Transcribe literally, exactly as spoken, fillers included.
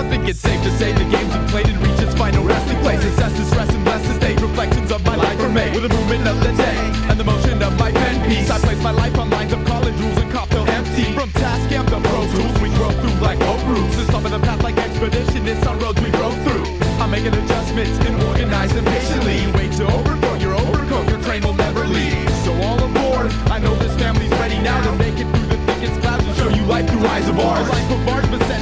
think it's safe to say the games we played and reach its final resting place. Success is stress and less estate. Reflections of my life are made with the movement of the day and the motion of my pen piece. I place my life on lines of college rules and Coppell empty. From Tascam to Pro Tools, we grow through like oak roots. This top of the path like expeditionists on roads we drove through. I'm making adjustments and organizing patiently.